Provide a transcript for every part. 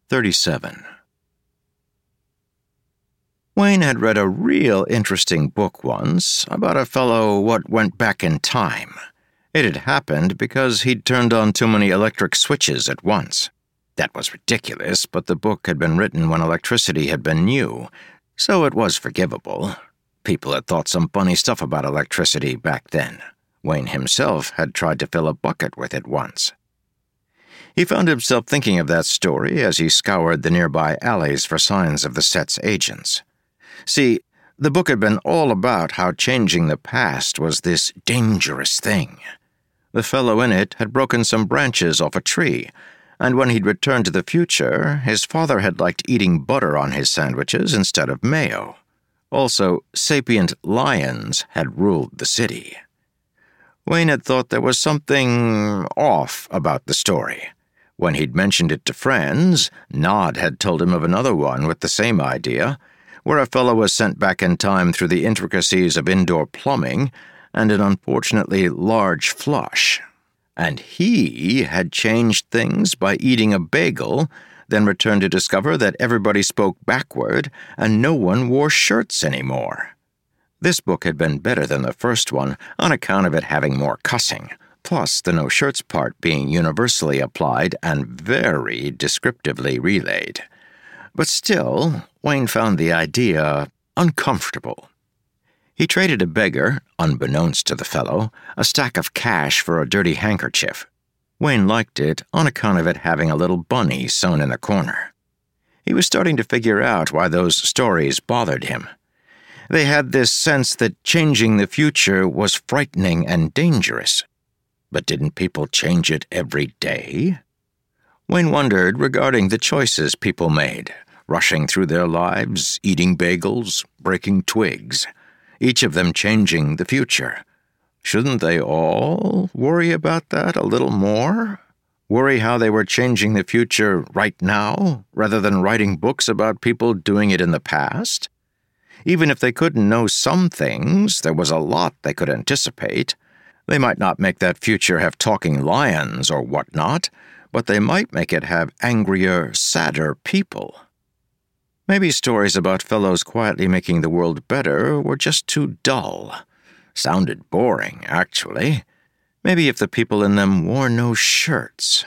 37. Wayne had read a real interesting book once about a fellow what went back in time. It had happened because he'd turned on too many electric switches at once. That was ridiculous, but the book had been written when electricity had been new, so it was forgivable. People had thought some funny stuff about electricity back then. Wayne himself had tried to fill a bucket with it once. He found himself thinking of that story as he scoured the nearby alleys for signs of the set's agents. See, the book had been all about how changing the past was this dangerous thing. The fellow in it had broken some branches off a tree, and when he'd returned to the future, his father had liked eating butter on his sandwiches instead of mayo. Also, sapient lions had ruled the city. Wayne had thought there was something off about the story. When he'd mentioned it to friends, Nod had told him of another one with the same idea, where a fellow was sent back in time through the intricacies of indoor plumbing and an unfortunately large flush. And he had changed things by eating a bagel, then returned to discover that everybody spoke backward and no one wore shirts anymore. This book had been better than the first one on account of it having more cussing, plus the no shirts part being universally applied and very descriptively relayed. But still, Wayne found the idea uncomfortable. He traded a beggar, unbeknownst to the fellow, a stack of cash for a dirty handkerchief. Wayne liked it on account of it having a little bunny sewn in the corner. He was starting to figure out why those stories bothered him. They had this sense that changing the future was frightening and dangerous. But didn't people change it every day? Wayne wondered regarding the choices people made, rushing through their lives, eating bagels, breaking twigs, each of them changing the future. Shouldn't they all worry about that a little more? Worry how they were changing the future right now, rather than writing books about people doing it in the past? Even if they couldn't know some things, there was a lot they could anticipate. They might not make that future have talking lions or whatnot, but they might make it have angrier, sadder people. Maybe stories about fellows quietly making the world better were just too dull. Sounded boring, actually. Maybe if the people in them wore no shirts.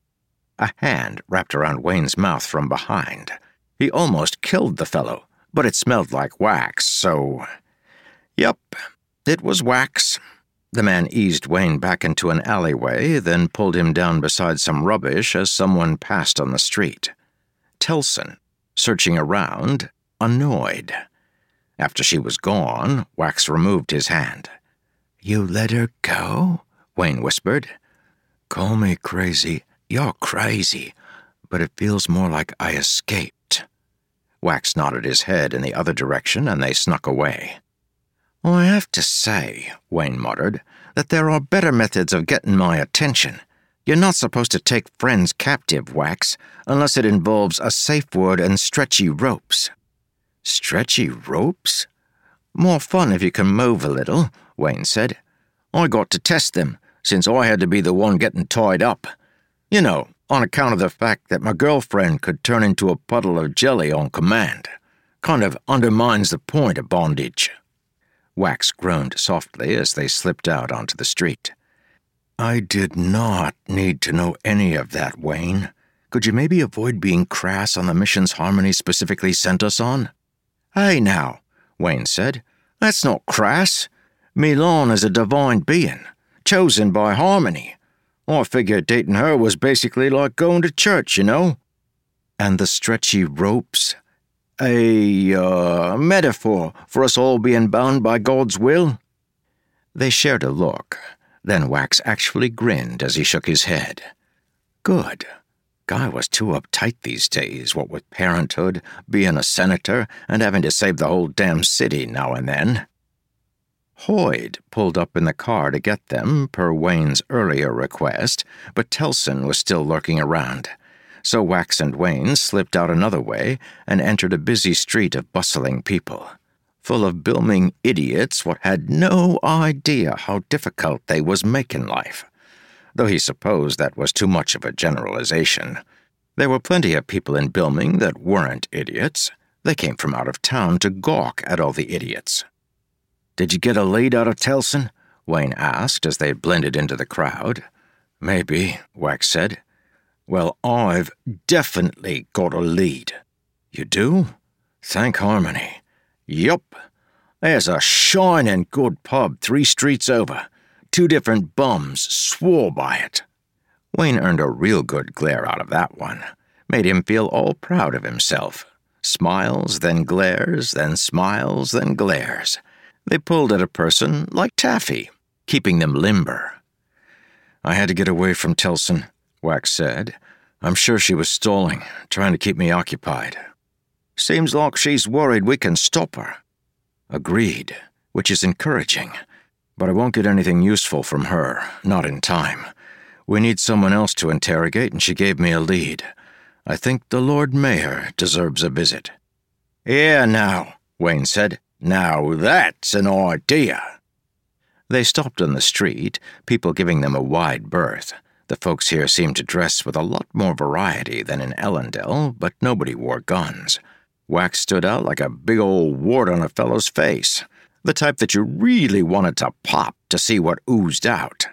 A hand wrapped around Wayne's mouth from behind. He almost killed the fellow, but it smelled like wax, so... Yep, it was wax. The man eased Wayne back into an alleyway, then pulled him down beside some rubbish as someone passed on the street. Telson, searching around, annoyed. After she was gone, Wax removed his hand. "You let her go?" Wayne whispered. "Call me crazy. You're crazy, but it feels more like I escaped." Wax nodded his head in the other direction, and they snuck away. "I have to say," Wayne muttered, "that there are better methods of getting my attention. You're not supposed to take friends captive, Wax, unless it involves a safe word and stretchy ropes." "Stretchy ropes?" "More fun if you can move a little," Wayne said. "I got to test them, since I had to be the one getting tied up. You know, on account of the fact that my girlfriend could turn into a puddle of jelly on command. Kind of undermines the point of bondage." Wax groaned softly as they slipped out onto the street. "I did not need to know any of that, Wayne. Could you maybe avoid being crass on the missions Harmony specifically sent us on?" "Hey now," Wayne said. "That's not crass. Milan is a divine being, chosen by Harmony. I figured dating her was basically like going to church, you know." "And the stretchy ropes?" A metaphor for us all being bound by God's will." They shared a look. Then Wax actually grinned as he shook his head. Good. Guy was too uptight these days, what with parenthood, being a senator, and having to save the whole damn city now and then. Hoyd pulled up in the car to get them, per Wayne's earlier request, but Telson was still lurking around. So Wax and Wayne slipped out another way and entered a busy street of bustling people, full of bilming idiots what had no idea how difficult they was making life, though he supposed that was too much of a generalization. There were plenty of people in Bilming that weren't idiots. They came from out of town to gawk at all the idiots. "Did you get a lead out of Telson?" Wayne asked as they blended into the crowd. "Maybe," Wax said. "Well, I've definitely got a lead." "You do? Thank Harmony." "Yup. There's a shining good pub 3 streets over. 2 different bums swore by it." Wayne earned a real good glare out of that one. Made him feel all proud of himself. Smiles, then glares, then smiles, then glares. They pulled at a person like taffy, keeping them limber. "I had to get away from Telson," Wax said. "I'm sure she was stalling, trying to keep me occupied." "Seems like she's worried we can stop her." "Agreed, which is encouraging. But I won't get anything useful from her, not in time. We need someone else to interrogate, and she gave me a lead. I think the Lord Mayor deserves a visit." "Here now," Wayne said. "Now that's an idea." They stopped on the street, people giving them a wide berth. The folks here seemed to dress with a lot more variety than in Ellendale, but nobody wore guns. Wax stood out like a big old wart on a fellow's face, the type that you really wanted to pop to see what oozed out.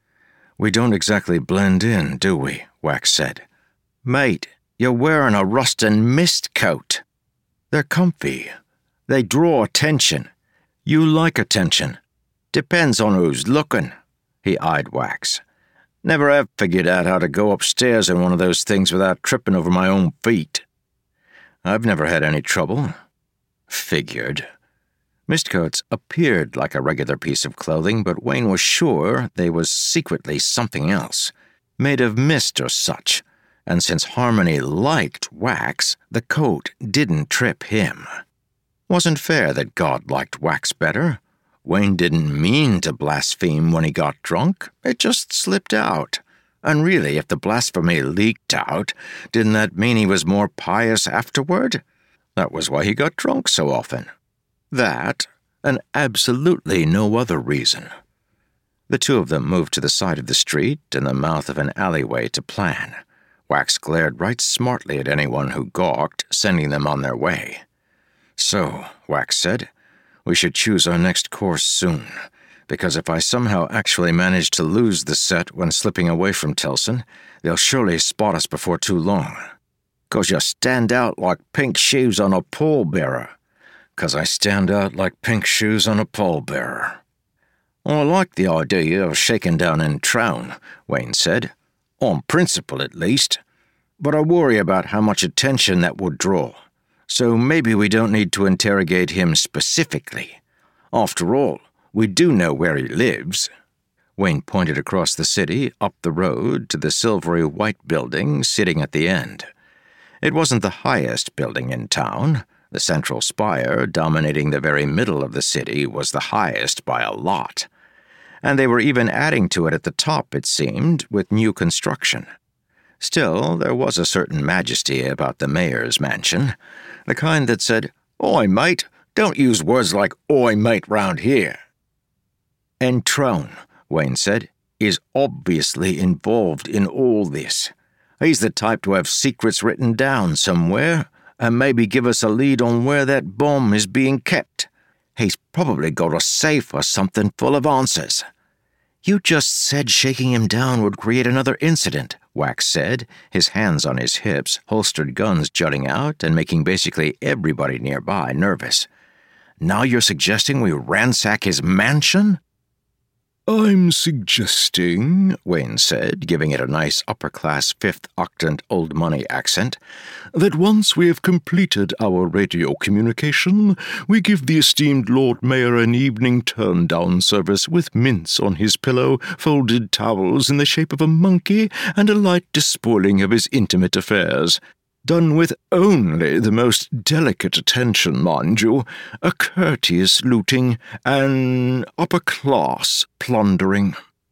"We don't exactly blend in, do we?" Wax said. "Mate, you're wearing a rustin' mist coat." "They're comfy. They draw attention. You like attention." "Depends on who's looking." He eyed Wax. "Never have figured out how to go upstairs in one of those things without tripping over my own feet." "I've never had any trouble." "Figured." Mistcoats appeared like a regular piece of clothing, but Wayne was sure they was secretly something else, made of mist or such, and since Harmony liked Wax, the coat didn't trip him. Wasn't fair that God liked Wax better. Wayne didn't mean to blaspheme when he got drunk. It just slipped out. And really, if the blasphemy leaked out, didn't that mean he was more pious afterward? That was why he got drunk so often. That, and absolutely no other reason. The two of them moved to the side of the street and the mouth of an alleyway to plan. Wax glared right smartly at anyone who gawked, sending them on their way. "So," Wax said, "we should choose our next course soon, because if I somehow actually manage to lose the set when slipping away from Telson, they'll surely spot us before too long." "'Cause you stand out like pink shoes on a pallbearer." "'Cause I stand out like pink shoes on a pallbearer." "I like the idea of shaking down in Trown," Wayne said. "On principle, at least. But I worry about how much attention that would draw. So maybe we don't need to interrogate him specifically. After all, we do know where he lives." Wayne pointed across the city, up the road, to the silvery white building sitting at the end. It wasn't the highest building in town. The central spire, dominating the very middle of the city, was the highest by a lot. And they were even adding to it at the top, it seemed, with new construction. Still, there was a certain majesty about the mayor's mansion, the kind that said, "Oi, mate, don't use words like oi, mate, round here." "And Trown," Wayne said, "is obviously involved in all this. He's the type to have secrets written down somewhere, and maybe give us a lead on where that bomb is being kept. He's probably got a safe or something full of answers." "You just said shaking him down would create another incident," Wax said, his hands on his hips, holstered guns jutting out and making basically everybody nearby nervous. "Now you're suggesting we ransack his mansion?" "I'm suggesting," Wayne said, giving it a nice upper-class fifth octant old money accent, "that once we have completed our radio communication, we give the esteemed Lord Mayor an evening turn-down service with mints on his pillow, folded towels in the shape of a monkey, and a light despoiling of his intimate affairs. Done with only the most delicate attention, mind you, a courteous looting, an upper-class plundering."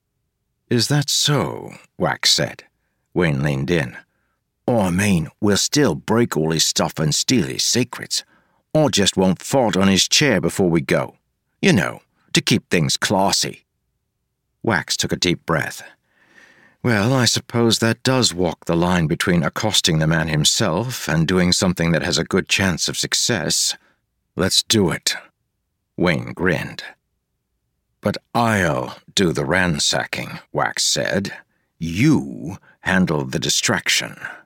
"Is that so?" Wax said. Wayne leaned in. "I mean, we'll still break all his stuff and steal his secrets. I just won't fart on his chair before we go. You know, to keep things classy." Wax took a deep breath. Well, I suppose that does walk the line between accosting the man himself and doing something that has a good chance of success. Let's do it. Wayne grinned. But I'll do the ransacking, Wax said. You handle the distraction.